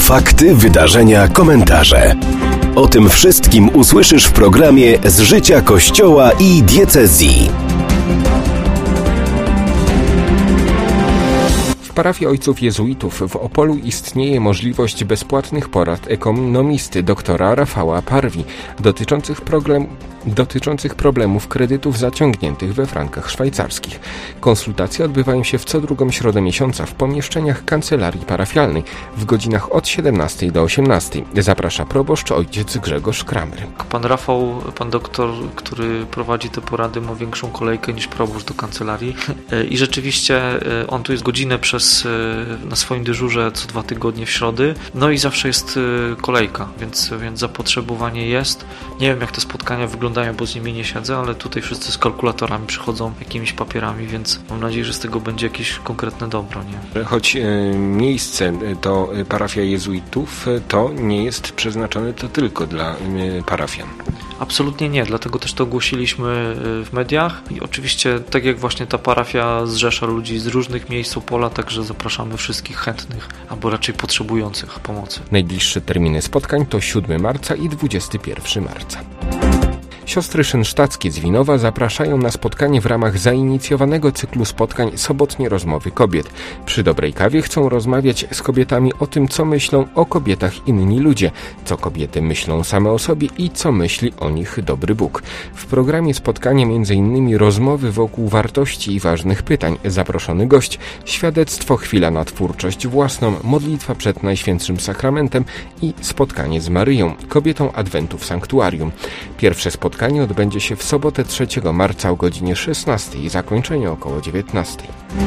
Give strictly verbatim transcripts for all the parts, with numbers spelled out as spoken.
Fakty, wydarzenia, komentarze. O tym wszystkim usłyszysz w programie Z życia Kościoła i diecezji. W parafii ojców jezuitów w Opolu istnieje możliwość bezpłatnych porad ekonomisty doktora Rafała Parwi dotyczących, problem, dotyczących problemów kredytów zaciągniętych we frankach szwajcarskich. Konsultacje odbywają się w co drugą środę miesiąca w pomieszczeniach kancelarii parafialnej w godzinach od siedemnastej do osiemnastej. Zaprasza proboszcz ojciec Grzegorz Kramer. Pan Rafał, pan doktor, który prowadzi te porady, ma większą kolejkę niż proboszcz do kancelarii i rzeczywiście on tu jest godzinę przez na swoim dyżurze co dwa tygodnie w środy, no i zawsze jest kolejka, więc, więc zapotrzebowanie jest. Nie wiem, jak te spotkania wyglądają, bo z nimi nie siedzę, ale tutaj wszyscy z kalkulatorami przychodzą, jakimiś papierami, więc mam nadzieję, że z tego będzie jakieś konkretne dobro, nie? Choć e, miejsce to parafia jezuitów, to nie jest przeznaczone to tylko dla e, parafian. Absolutnie nie, dlatego też to ogłosiliśmy w mediach i oczywiście tak jak właśnie ta parafia zrzesza ludzi z różnych miejsc Opola, także zapraszamy wszystkich chętnych, albo raczej potrzebujących pomocy. Najbliższe terminy spotkań to siódmego marca i dwudziestego pierwszego marca. Siostry Szynsztackie z Winowa zapraszają na spotkanie w ramach zainicjowanego cyklu spotkań Sobotnie Rozmowy Kobiet. Przy dobrej kawie chcą rozmawiać z kobietami o tym, co myślą o kobietach inni ludzie, co kobiety myślą same o sobie i co myśli o nich dobry Bóg. W programie spotkania między innymi rozmowy wokół wartości i ważnych pytań. Zaproszony gość, świadectwo, chwila na twórczość własną, modlitwa przed Najświętszym Sakramentem i spotkanie z Maryją, kobietą Adwentu w Sanktuarium. Pierwsze spotkanie Spotkanie odbędzie się w sobotę trzeciego marca o godzinie szesnastej i zakończenie około dziewiętnastej.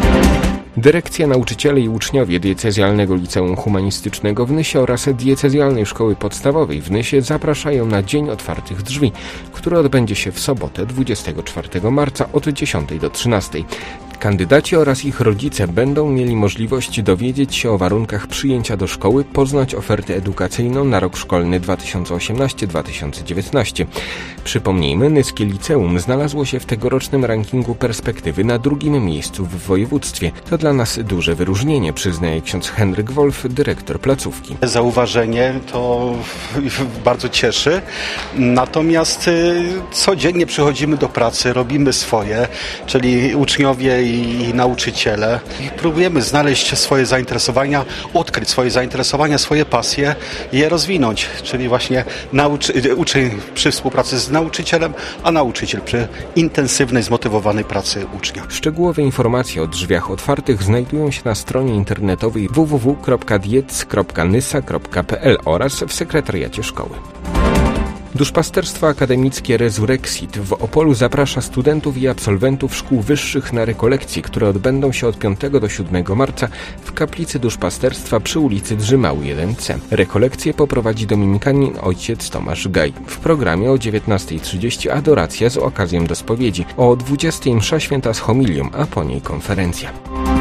Dyrekcja, nauczyciele i uczniowie Diecezjalnego Liceum Humanistycznego w Nysie oraz Diecezjalnej Szkoły Podstawowej w Nysie zapraszają na Dzień Otwartych Drzwi, który odbędzie się w sobotę dwudziestego czwartego marca od dziesiątej do trzynastej. Kandydaci oraz ich rodzice będą mieli możliwość dowiedzieć się o warunkach przyjęcia do szkoły, poznać ofertę edukacyjną na rok szkolny dwa tysiące osiemnasty dwa tysiące dziewiętnasty. Przypomnijmy, Nyskie Liceum znalazło się w tegorocznym rankingu Perspektywy na drugim miejscu w województwie. To dla nas duże wyróżnienie, przyznaje ksiądz Henryk Wolf, dyrektor placówki. Zauważenie to bardzo cieszy, natomiast codziennie przychodzimy do pracy, robimy swoje, czyli uczniowie i i nauczyciele. I próbujemy znaleźć swoje zainteresowania, odkryć swoje zainteresowania, swoje pasje i je rozwinąć, czyli właśnie nauczy, uczeń przy współpracy z nauczycielem, a nauczyciel przy intensywnej, zmotywowanej pracy ucznia. Szczegółowe informacje o drzwiach otwartych znajdują się na stronie internetowej w w w kropka diec kropka nysa kropka p l oraz w sekretariacie szkoły. Duszpasterstwo akademickie Resurrexit w Opolu zaprasza studentów i absolwentów szkół wyższych na rekolekcje, które odbędą się od piątego do siódmego marca w kaplicy duszpasterstwa przy ulicy Drzymału jeden C. Rekolekcję poprowadzi dominikanin ojciec Tomasz Gaj. W programie o dziewiętnastej trzydzieści adoracja z okazją do spowiedzi, o dwudziestej msza święta z homilią, a po niej konferencja.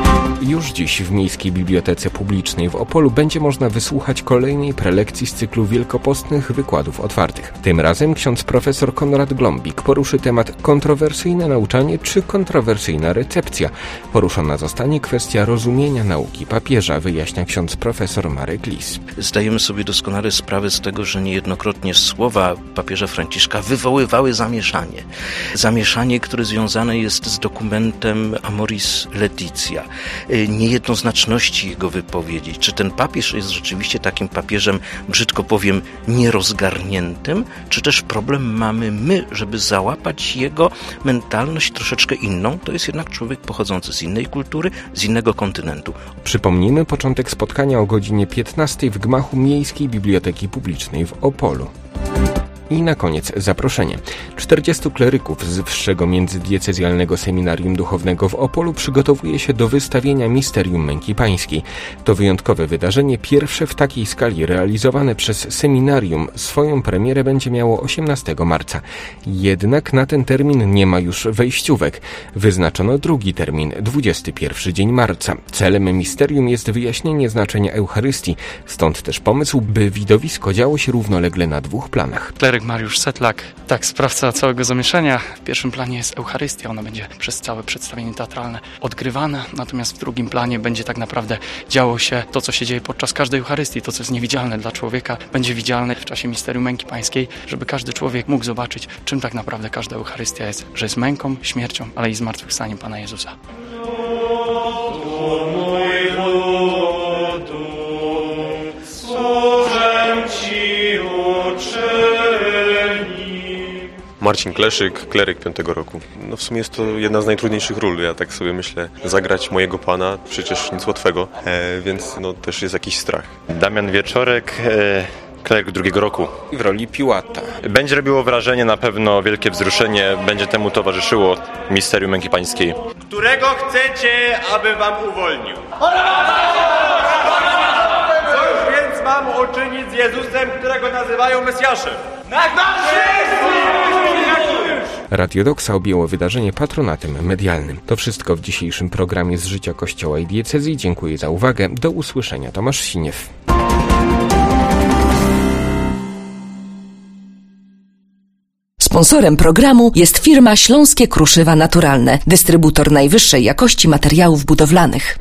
Już dziś w Miejskiej Bibliotece Publicznej w Opolu będzie można wysłuchać kolejnej prelekcji z cyklu wielkopostnych wykładów otwartych. Tym razem ksiądz profesor Konrad Glombik poruszy temat kontrowersyjne nauczanie czy kontrowersyjna recepcja. Poruszona zostanie kwestia rozumienia nauki papieża, wyjaśnia ksiądz profesor Marek Lis. Zdajemy sobie doskonale sprawę z tego, że niejednokrotnie słowa papieża Franciszka wywoływały zamieszanie. Zamieszanie, które związane jest z dokumentem Amoris Laetitia. Niejednoznaczności jego wypowiedzi. Czy ten papież jest rzeczywiście takim papieżem, brzydko powiem, nierozgarniętym, czy też problem mamy my, żeby załapać jego mentalność troszeczkę inną? To jest jednak człowiek pochodzący z innej kultury, z innego kontynentu. Przypomnijmy początek spotkania o godzinie piętnastej w gmachu Miejskiej Biblioteki Publicznej w Opolu. I na koniec zaproszenie. czterdziestu kleryków z Wyższego Międzydiecezjalnego Seminarium Duchownego w Opolu przygotowuje się do wystawienia Misterium Męki Pańskiej. To wyjątkowe wydarzenie, pierwsze w takiej skali realizowane przez seminarium. Swoją premierę będzie miało osiemnastego marca. Jednak na ten termin nie ma już wejściówek. Wyznaczono drugi termin, dwudziesty pierwszy dzień marca. Celem misterium jest wyjaśnienie znaczenia Eucharystii. Stąd też pomysł, by widowisko działo się równolegle na dwóch planach. Kleryk Wojtek Mariusz Setlak, tak, sprawca całego zamieszania. W pierwszym planie jest Eucharystia, ona będzie przez całe przedstawienie teatralne odgrywana, natomiast w drugim planie będzie tak naprawdę działo się to, co się dzieje podczas każdej Eucharystii, to, co jest niewidzialne dla człowieka, będzie widzialne w czasie misterium męki pańskiej, żeby każdy człowiek mógł zobaczyć, czym tak naprawdę każda Eucharystia jest, że jest męką, śmiercią, ale i zmartwychwstaniem Pana Jezusa. Marcin Kleszyk, kleryk piątego roku. No w sumie jest to jedna z najtrudniejszych ról, ja tak sobie myślę, zagrać mojego Pana, przecież nic łatwego, e, więc no też jest jakiś strach. Damian Wieczorek, e, kleryk drugiego roku. W roli Piłata. Będzie robiło wrażenie, na pewno wielkie wzruszenie, będzie temu towarzyszyło misterium męki pańskiej. Którego chcecie, abym wam uwolnił? Cóż więc mam uczynić z Jezusem, którego nazywają Mesjaszem? Na Radio Doxa objęło wydarzenie patronatem medialnym. To wszystko w dzisiejszym programie z życia Kościoła i diecezji. Dziękuję za uwagę. Do usłyszenia. Tomasz Siniew. Sponsorem programu jest firma Śląskie Kruszywa Naturalne, dystrybutor najwyższej jakości materiałów budowlanych.